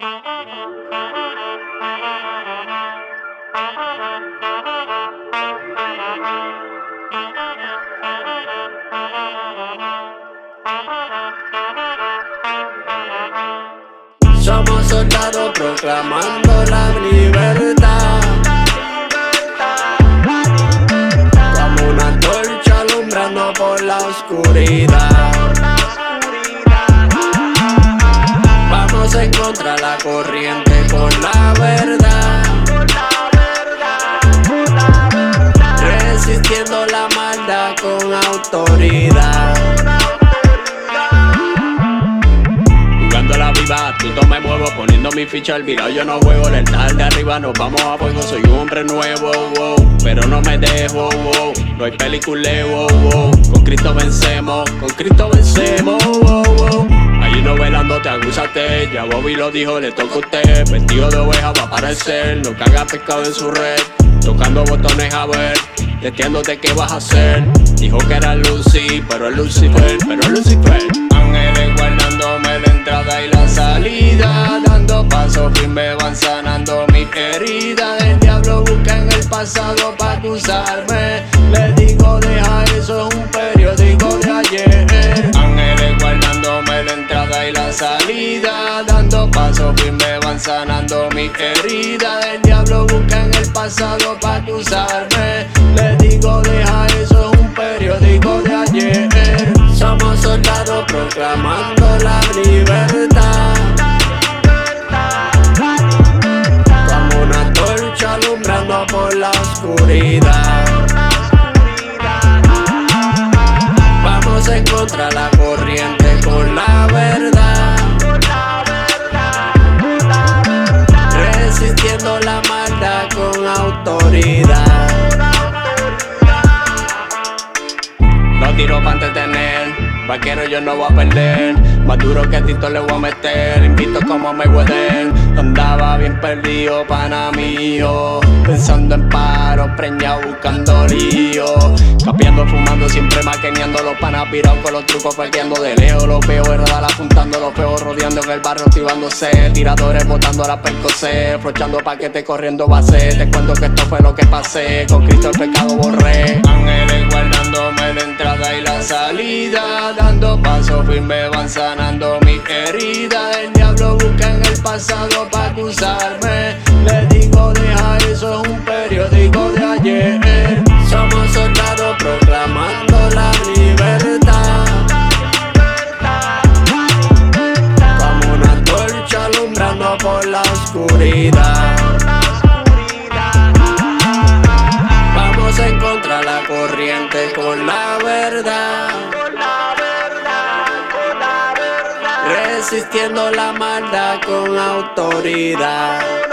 Somos soldados proclamando la libertad, como una antorcha alumbrando por la oscuridad. Vamos en contra de la corriente con la verdad, resistiendo la maldad con autoridad. Jugando la viva, tú me muevo, poniendo mi ficha al virado. Yo no juego, letal de arriba, nos vamos a fuego. Soy un hombre nuevo, wow, pero no me dejo, wow. No hay peliculeo, wow. Con Cristo vencemos, wow, wow. Allí no velando te agúzate, ya Bobby lo dijo, le toca a usted. Vestido de oveja va a aparecer, no caga pescado en su red. Tocando botones a ver, testeándote qué vas a hacer. Dijo que era Lucy, pero es Lucifer, Ángeles guardándome la entrada y la salida, dando pasos firmes van sanando mis heridas. El diablo busca en el pasado para acusarme. Le digo deja eso, es un periódico de ayer. Ángeles guardándome la entrada y la salida, dando pasos firmes van sanando mis heridas. El diablo busca en el pasado para acusarme. Le digo deja eso, es un periódico de ayer. Somos soldados proclamando la libertad, como una antorcha alumbrando por la oscuridad. Vamos en contra de la corriente con la verdad, resistiendo la maldad con autoridad. No tiro pa' entretener, vaquero yo no voy a perder. Más duro que Tito le voy a meter, invito como Mayweather. Andaba bien perdido, pana mío, pensando en paro, preñado, buscando lío. Capeando, fumando, siempre maqueneando. Los panas pirados con los trucos, perdiendo de lejos. Los veo en radar apuntando, los veo rodeando en el barrio activándose. Tiradores botando a la percocé, flochando paquetes corriendo base. Te cuento que esto fue lo que pasé, con Cristo el pecado borré. Ángeles guardándome la entrada y la salida, dando pasos firmes van sanando mis heridas. El diablo busca en el pasado para acusarme. Le digo deja eso, es un periódico de ayer. Somos soldados proclamando la libertad, como una antorcha alumbrando por la oscuridad. Vamos en contra de la corriente con la verdad, resistiendo la maldad con autoridad.